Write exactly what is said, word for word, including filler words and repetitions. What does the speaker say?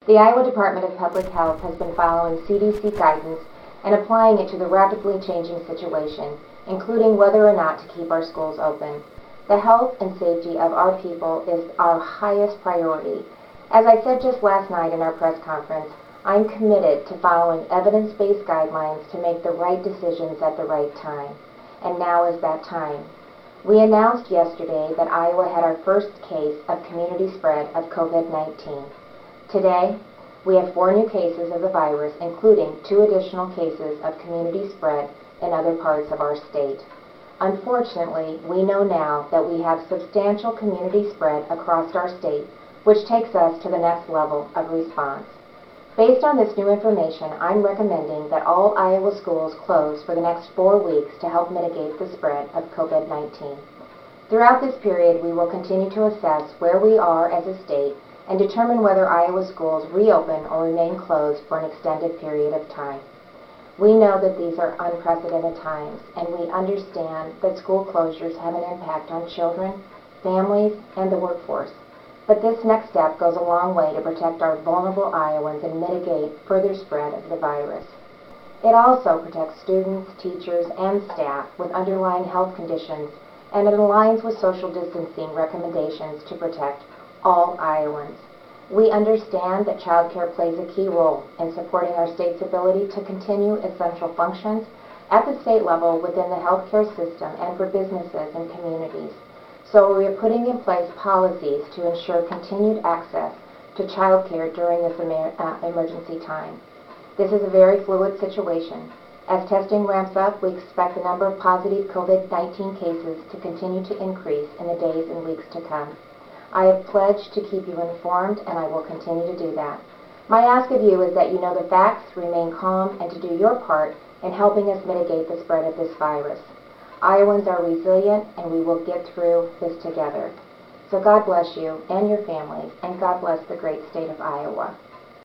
The Iowa Department of Public Health has been following C D C guidance and applying it to the rapidly changing situation, including whether or not to keep our schools open. The health and safety of our people is our highest priority. As I said just last night in our press conference, I'm committed to following evidence-based guidelines to make the right decisions at the right time. And now is that time. We announced yesterday that Iowa had our first case of community spread of COVID nineteen. Today, we have four new cases of the virus, including two additional cases of community spread in other parts of our state. Unfortunately, we know now that we have substantial community spread across our state, which takes us to the next level of response. Based on this new information, I'm recommending that all Iowa schools close for the next four weeks to help mitigate the spread of COVID nineteen. Throughout this period, we will continue to assess where we are as a state and determine whether Iowa schools reopen or remain closed for an extended period of time. We know that these are unprecedented times, and we understand that school closures have an impact on children, families, and the workforce. But this next step goes a long way to protect our vulnerable Iowans and mitigate further spread of the virus. It also protects students, teachers, and staff with underlying health conditions, and it aligns with social distancing recommendations to protect all Iowans. We understand that child care plays a key role in supporting our state's ability to continue essential functions at the state level within the healthcare system and for businesses and communities. So we are putting in place policies to ensure continued access to child care during this emer- uh, emergency time. This is a very fluid situation. As testing ramps up, we expect the number of positive COVID nineteen cases to continue to increase in the days and weeks to come. I have pledged to keep you informed, and I will continue to do that. My ask of you is that you know the facts, remain calm, and to do your part in helping us mitigate the spread of this virus. Iowans are resilient, and we will get through this together. So God bless you and your families, and God bless the great state of Iowa.